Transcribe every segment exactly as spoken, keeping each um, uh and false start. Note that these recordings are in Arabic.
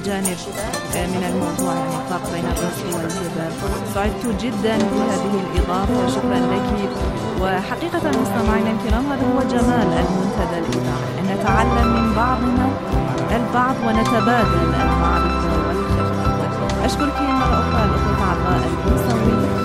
الجانب من الموضوع، يعني الفرق بين الرسل والجبل. سعدت جدا بهذه الإضافة، شكرا لك. وحقيقة مستمعينا الكرام، هذا هو جمال المنتدى الإذاعي، أن نتعلم من بعضنا البعض ونتبادل المعرفة والخبرة. أشكرك مرة أخرى الأخوة عطاء البوسوي.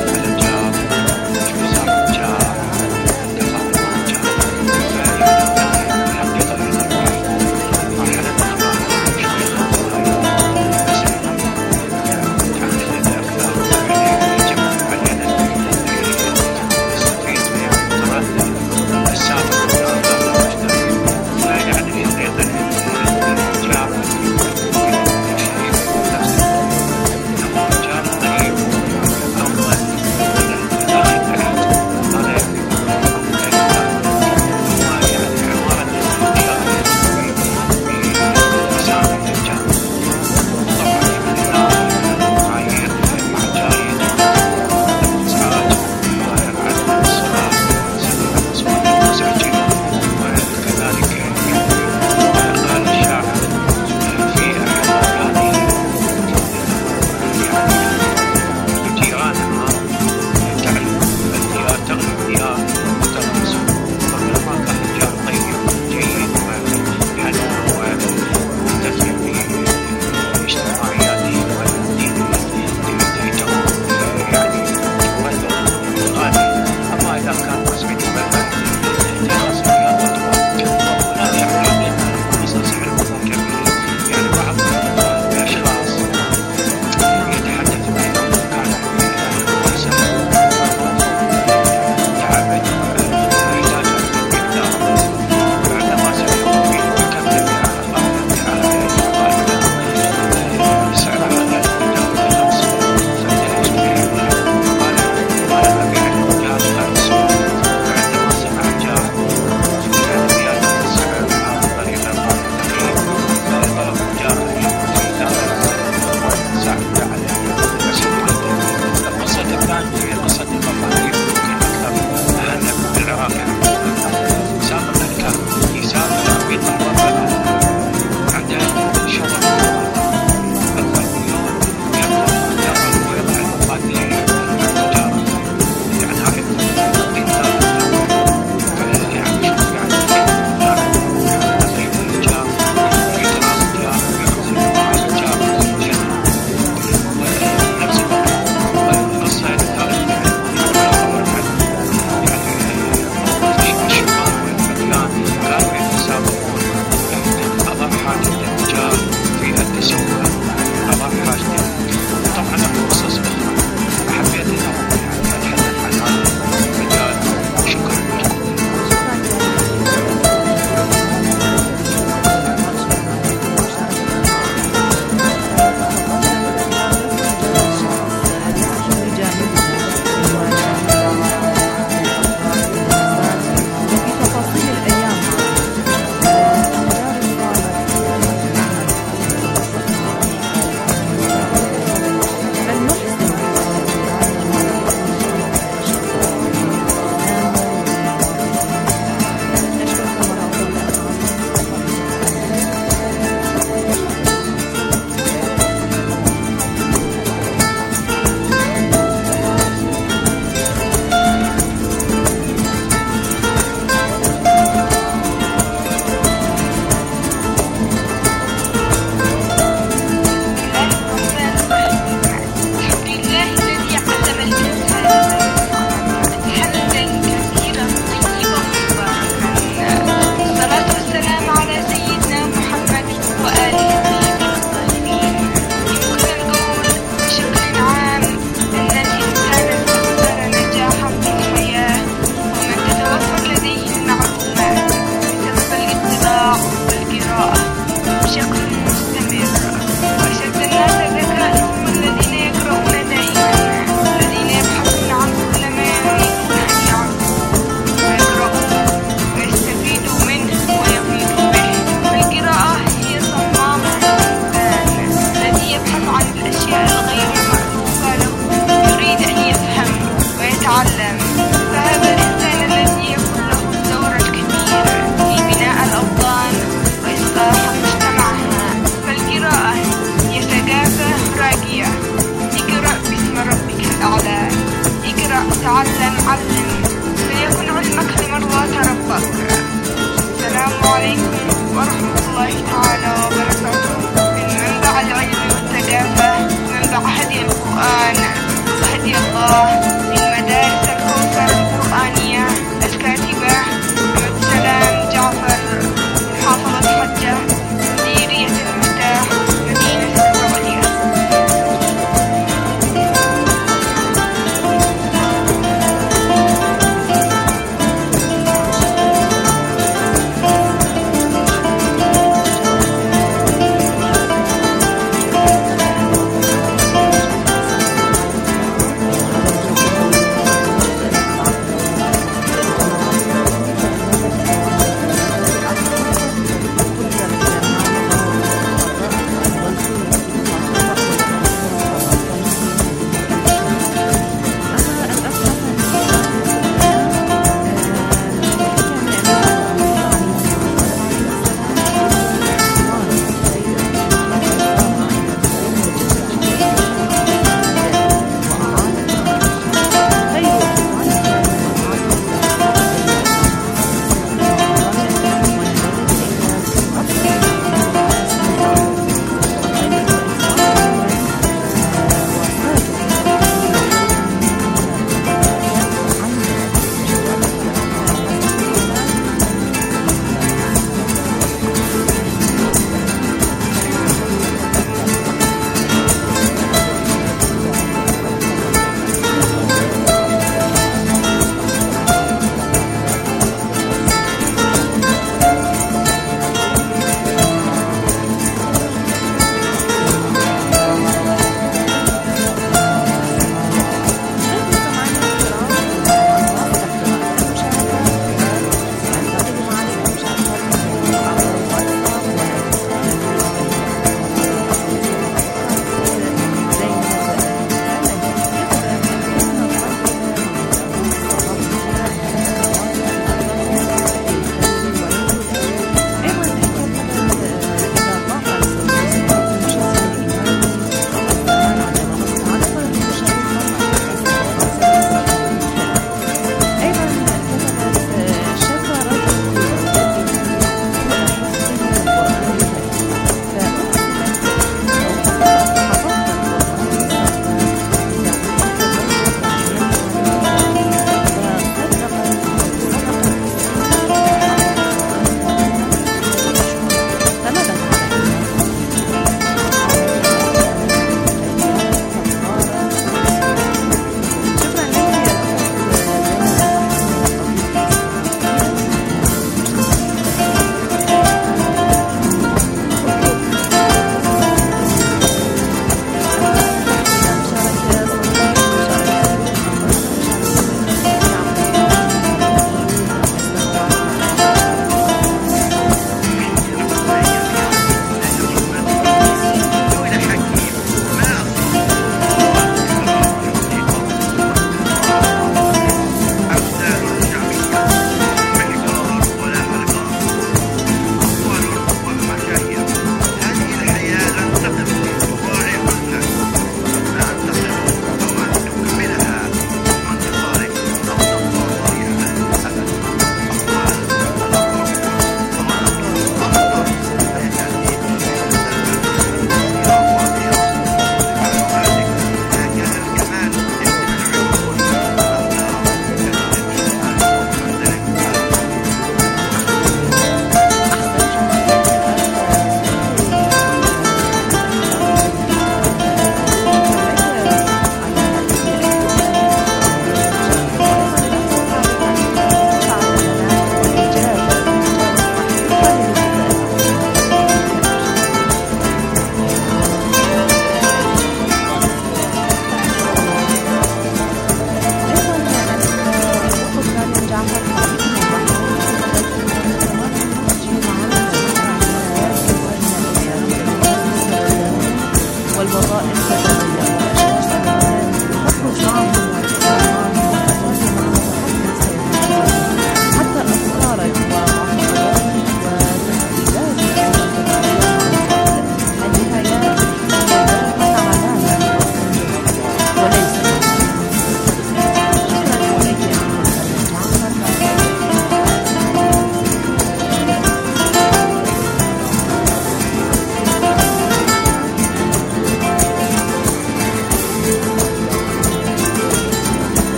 Yeah.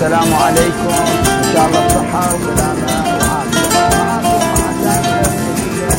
والسلام عليكم، إن شاء الله صحة وسلامة وعافية. معكم مع تامر الجديدة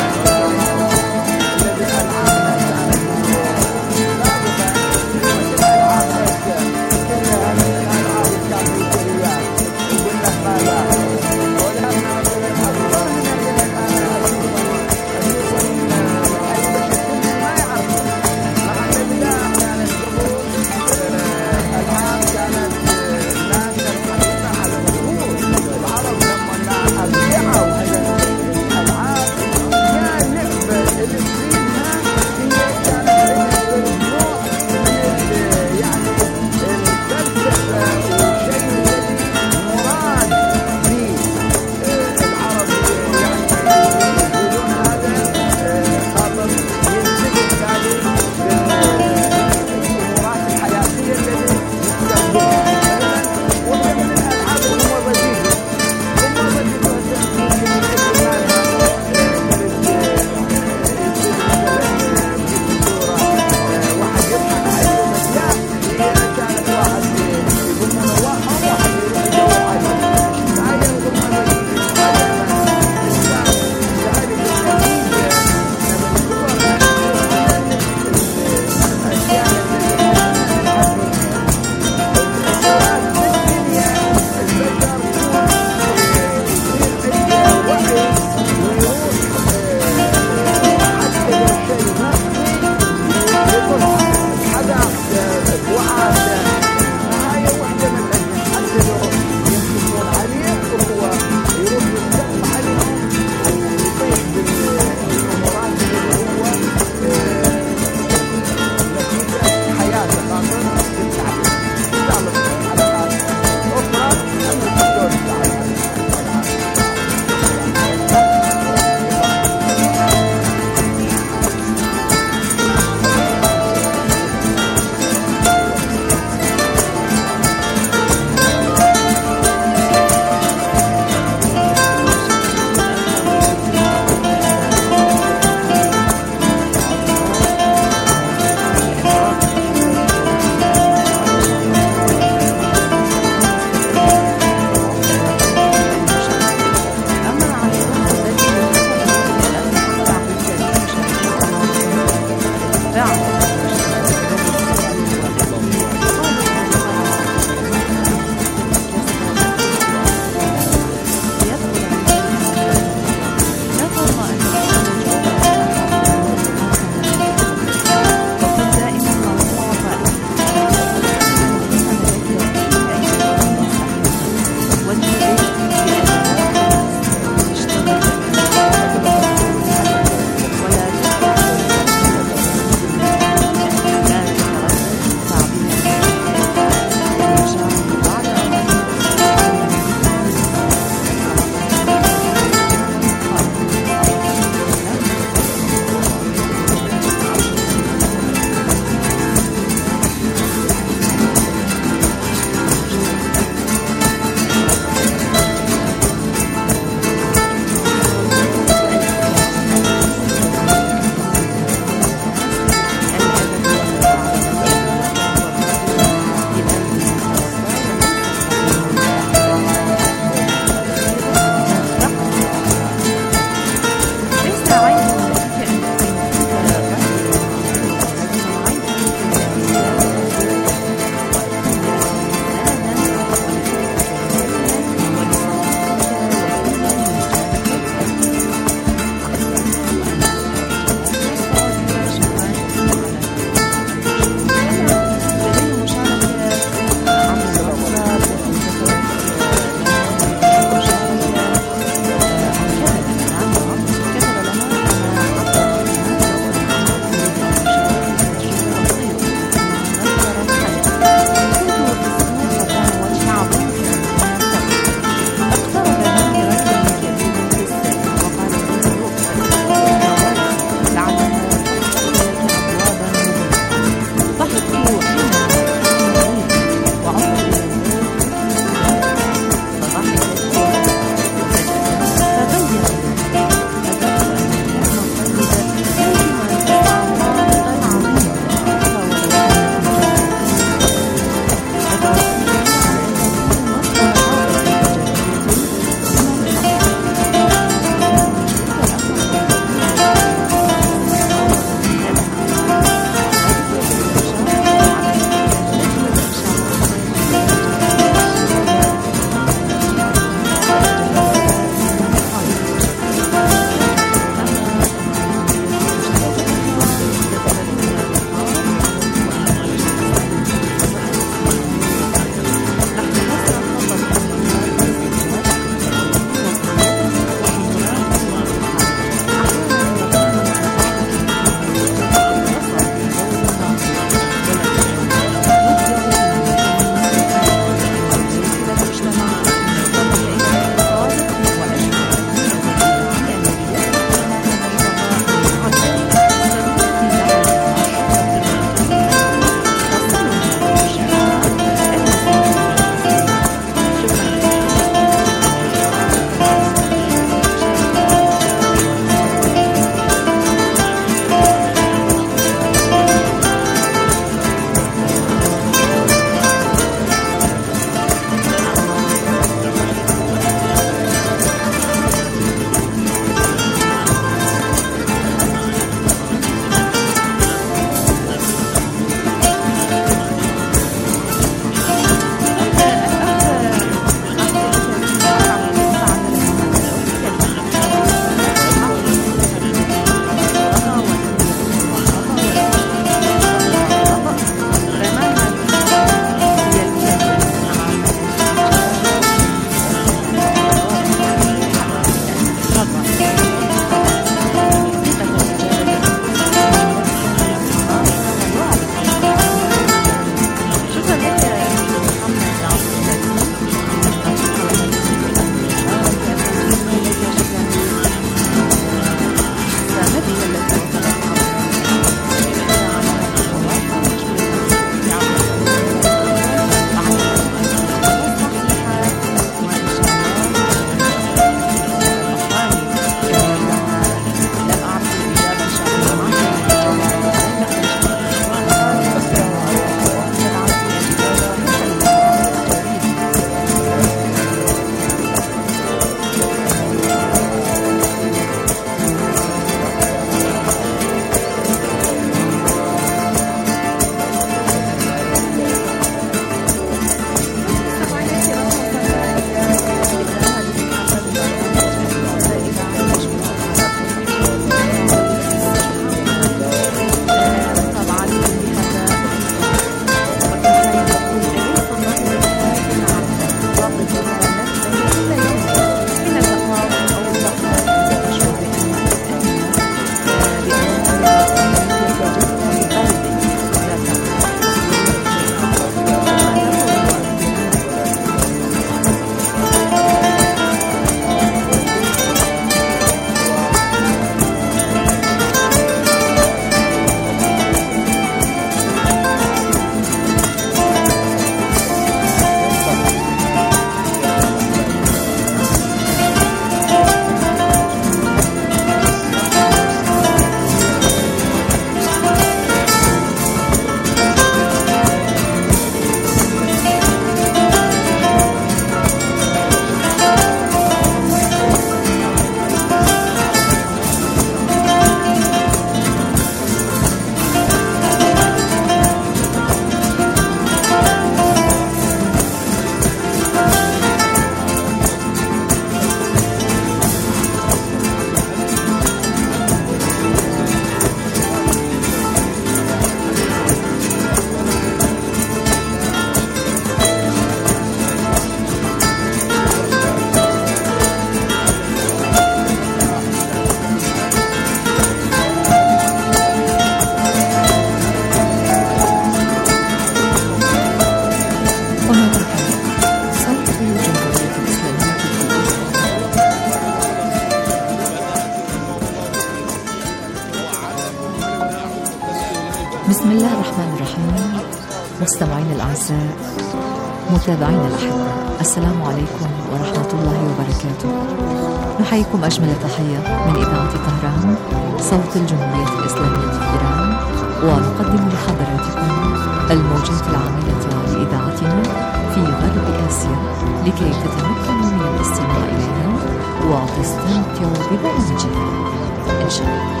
بسم الله الرحمن الرحيم. مستمعين الأعزاء، متابعين الأحبة، السلام عليكم ورحمة الله وبركاته. نحييكم أجمل تحية من إذاعة طهران صوت الجمهورية الإسلامية في إيران، ونقدم لحضراتكم الموجات العاملة لإذاعتنا في غرب آسيا لكي تتمكنوا من الاستماع إليها وتستمتعوا ببرامجها إن شاء الله.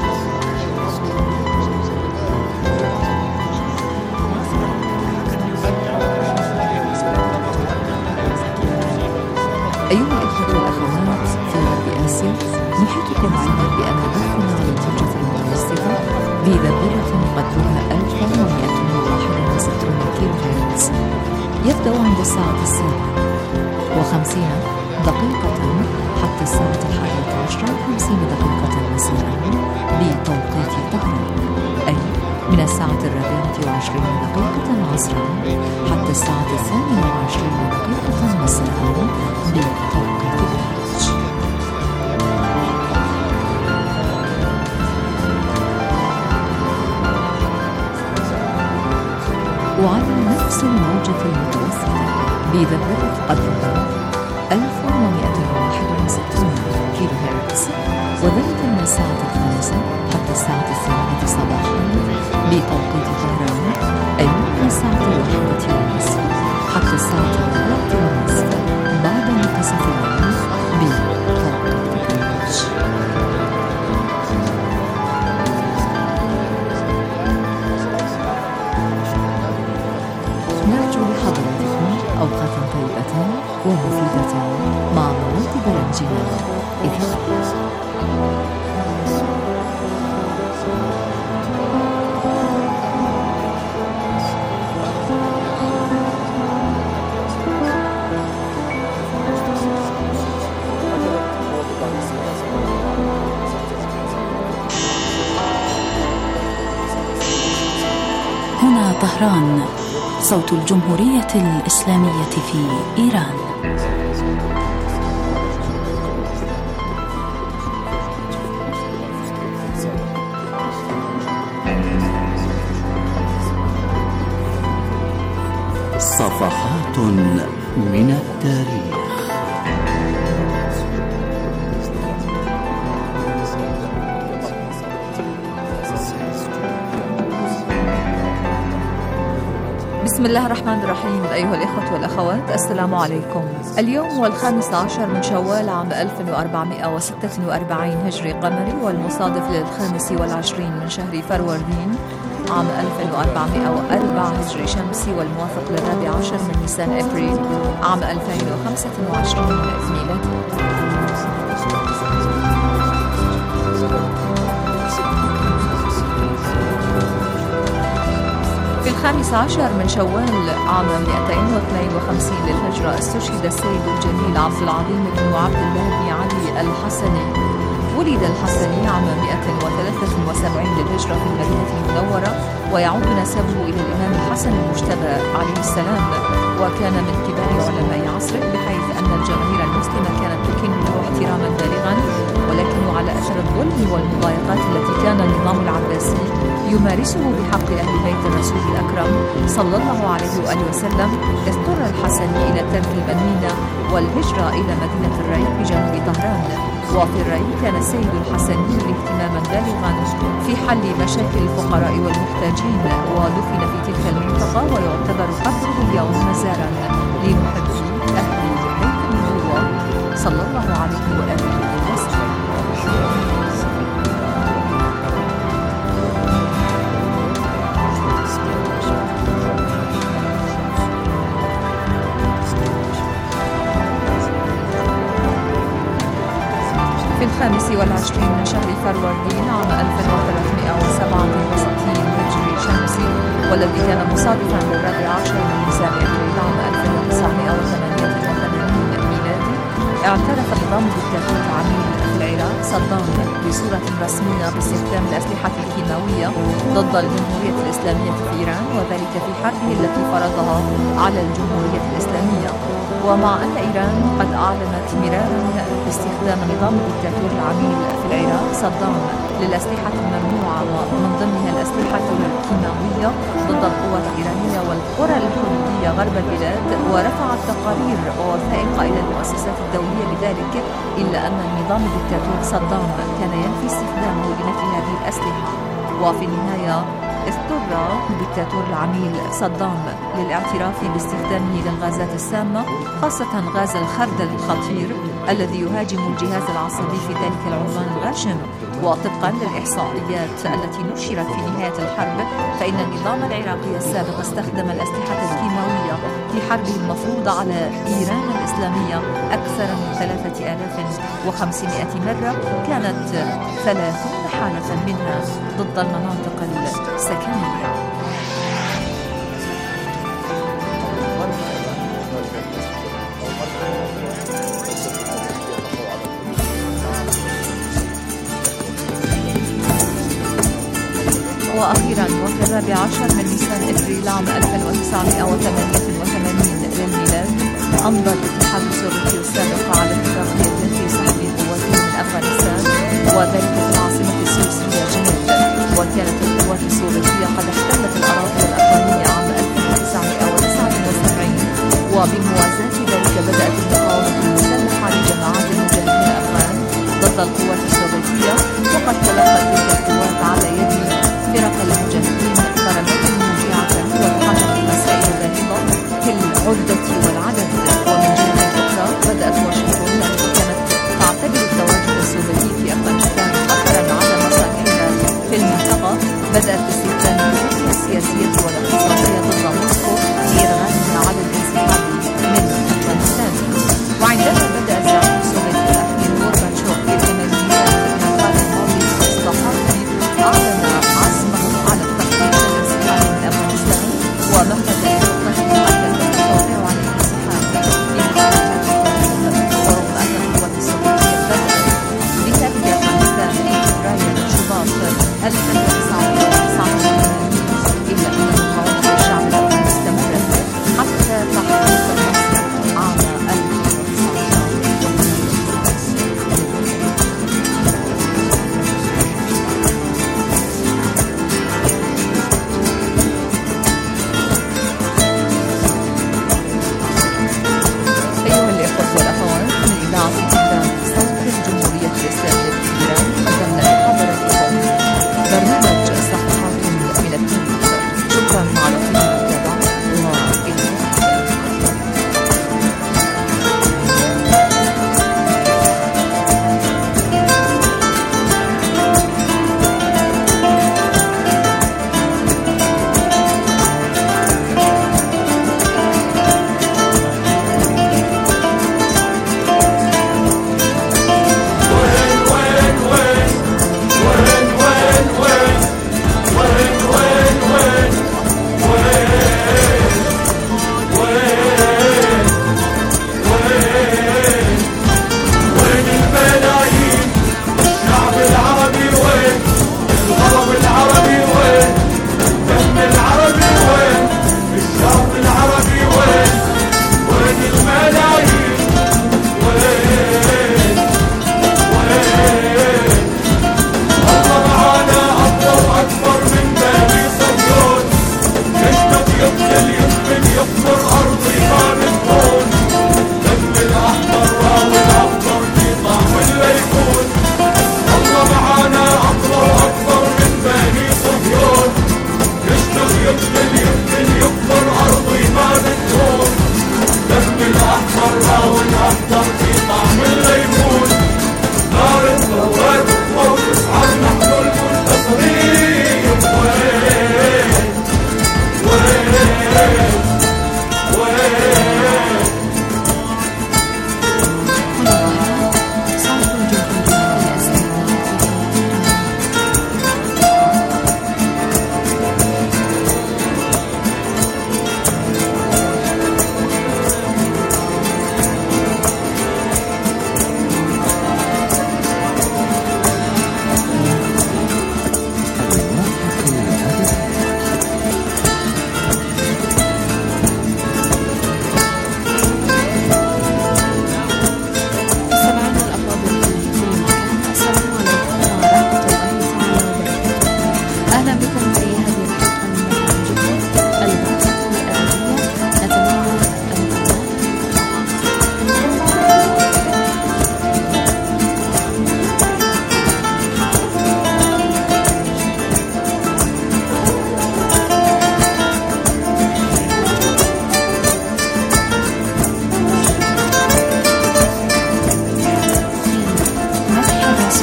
أيها الأخوة والأخوات في غرب آسيا، نحيطكم علما بأن بثنا على الموجة المتوسطة بذبذبة قدرها ألف ومئة وواحد وستون كيلو هرتز يبدأ عند الساعة السابعة وخمسين دقيقة حتى الساعة الحادية عشرة وخمسين دقيقة مساء بتوقيت طهران، أي من الساعة الرابعة وعشرين دقيقة عصرا حتى الساعة الثانية وعشرين دقيقة مساء بتوقيت غرينتش. وعلى نفس الموجة المتوسطة بذبذبة قدرها ألف ومئة وواحد وستين كيلو هرتز، وذلك من الساعة الخامسة حتى الساعة الثانية صباحا بتوقيت طهران، أي من الساعة الواحدة والنصف حتى الساعة الرابعة والنصف بعد منتصف الليل بتوقيت غرينتش. نرجو لحضراتكم أوقاتا طيبة ومفيدة مع مواد برامجنا الإذاعية. هنا طهران صوت الجمهورية الإسلامية في إيران. صفحات من التاريخ. بسم الله الرحمن الرحيم. أيها الإخوة والأخوات، السلام عليكم. اليوم هو الخامس عشر من شوال عام ألف وأربعمئة وستة وأربعين هجري قمري، والمصادف للخامس والعشرين من شهر فروردين عام ألف وأربعمئة وأربعة هجري شمسي، والموافق للرابع عشر من نيسان أبريل عام ألفين وخمسة وعشرين ميلادي. في الخامس عشر من شوال عام مئتين واثنين وخمسين للهجرة استشهد السيد الجليل عبد العظيم بن عبد الله بن علي الحسني. ولد الحسني عام مئة وثلاثة وسبعين للهجرة في المدينة المنورة، ويعود نسبه إلى الإمام الحسن المجتبى عليه السلام، وكان من كبار علماء عصره، بحيث أن الجماهير المسلمة كانت تكن له احتراما بالغا، ولكن على أثر الظلم والمضايقات التي كان النظام العباسي يمارسه بحق أهل بيت الرسول الأكرم صلى الله عليه وآله وسلم، اضطر الحسني إلى ترك المدينة والهجرة إلى مدينة الري بجنوب طهران. وفي الري كان السيد الحسني اهتماما بالغا في حل مشاكل الفقراء والمحتاجين، ودفن في تلك المنطقة، ويعتبر قبره اليوم مزارا لمحبي أهل بيت النبوة صلى الله عليه وآله وسلم. في الخامس والعشرين من شهر فروردين عام ألف وثلاثمئة وسبعة وستين هجري شمسي، والذي كان مصادفا للرابع عشر من نيسان أبريل عام ألف وتسعمئة وثمانية وثمانين ميلادي، اعترف نظام الدكتاتور العميل في العراق صدام بصورة رسمية باستخدام الأسلحة الكيماوية ضد الجمهورية الإسلامية في إيران، وذلك في حربه التي فرضها على الجمهورية الإسلامية. ومع أن إيران قد أعلنت مرارا باستخدام نظام الدكتاتور العميل في العراق صدام للأسلحة الممنوعة ومن ضمنها الأسلحة الكيماوية ضد القوات الإيرانية والقرى الحدودية غرب البلاد، ورفعت تقارير ووثائق إلى المؤسسات الدولية بذلك، إلا أن النظام الدكتاتور صدام كان ينفي استخدامه لمثل هذه الأسلحة. وفي النهاية اضطر الدكتاتور العميل صدام للاعتراف باستخدامه للغازات السامة، خاصة غاز الخردل الخطير الذي يهاجم الجهاز العصبي في ذلك العنوان الغاشم. وطبقا للإحصائيات التي نشرت في نهاية الحرب، فإن النظام العراقي السابق استخدم الأسلحة الكيماوية في حربه المفروضة على إيران الإسلامية أكثر من ثلاثة آلاف وخمسمائة مرة، كانت ثلاثون حالة منها ضد المناطق السكنية. وأخيرا وكالرابع عشر من نيسان إبريل عام ألف وتسعمائة وثمانية وثمانين للميلاد، أمضى الاتحاد السوفيتي السابق على اتفاقية في سحب قواته من أفغانستان، وذلك في العاصمة السويسرية جنيف. وكانت القوات السوفيتية قد احتلت الأراضي الأفغانية عام ألف وتسعمائة وتسعة وسبعين، وبموازاة ذلك بدأت المقاومة المسلحة لجماعات المجاهدين الأفغان ضد القوات السوفيتية، وقد تلقت تلك القوات على يد فرق المجاهدين ضربات موجعة وتحقق مسائل باهظة في العدة والعدد. ومن جهة أخرى بدأت واشنطن التي كانت تعتبر التواجد السوفيتي في أفغانستان خطرا على مصالحها في المنطقة، بدأت باستخدام الجهود السياسية والاقتصادية ضد موسكو لإرغامها على الانسحاب من أفغانستان. وعندما بدأ الزعيم السوفيتي الأخير غورباتشوف في الثمانينيات من القرن الماضي إصلاحاته، أعلن عزمه على التخطيط للانسحاب من أفغانستان، ومهد لخطته التي تتوقع عليه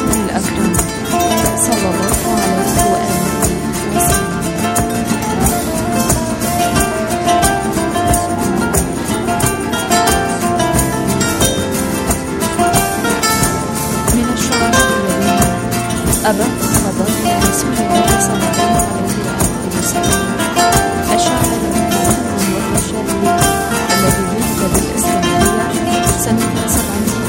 الرسول الأكرم صلى الله عليه وآله وسلم. من الشعراء الذين أبقوا فضائل رسول الله صلى الله عليه وآله وسلم الشاعر والمشاعر الذي ولد بالإسلامية سنة سبعمائة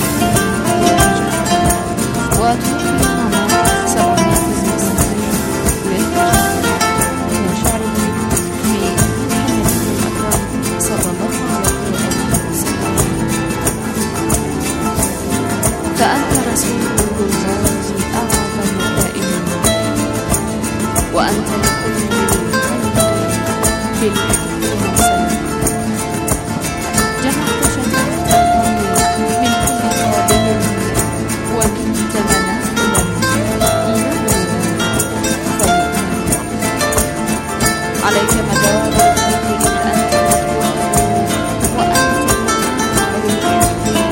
وتوفي عام سبعمائة وستين للهجرة. من شعره في محمد الأكرم صلى الله عليه وآله وسلم: فأنت رسول الله أعظم دائما، وأنت لكل بالحق والسلام. جمعت شجرة الرمل من كل قابل وكنت مناقلا إلى الغلام. عليك مدار الخلق إذ أنت مطلوب، وأنت مطلوب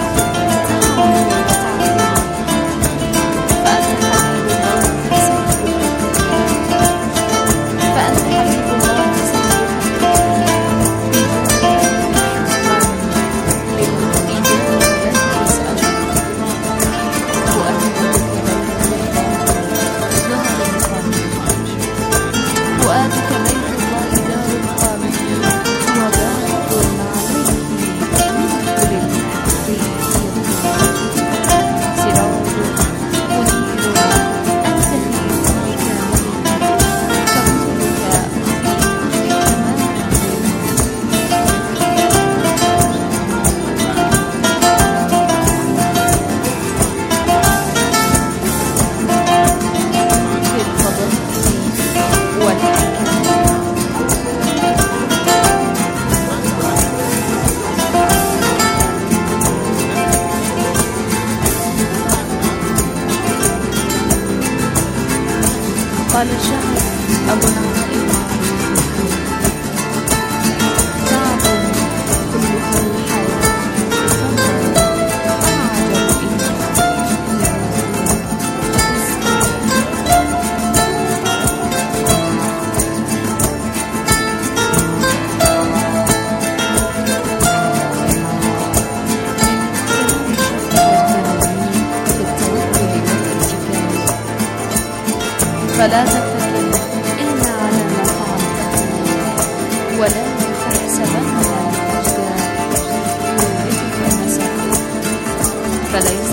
قال الشاعر أبو العالي تعب كلها الحياة أعجب فلا تتكل إلا على ما فعلته، ولا تحسبن الأجداد يورثك مساك، فليس